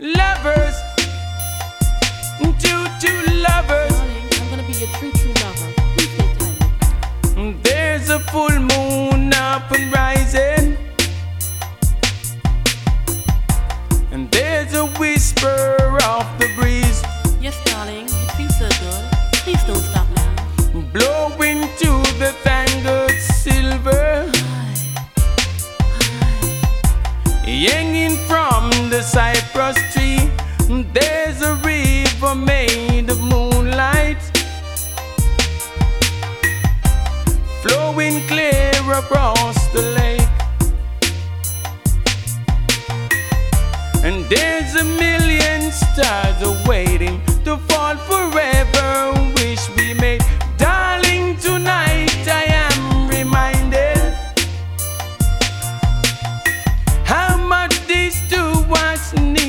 Lovers, two lovers. Darling, I'm gonna be your true lover. Please stay tight. There's a full moon up and rising, and there's a whisper of the breeze Yes, darling, it feels so good. Please don't stop now. blowing to the tangled silver, hanging from the cypress tree. There's a river made of moonlight, flowing clear across the lake. And there's a million stars awaiting to fall forever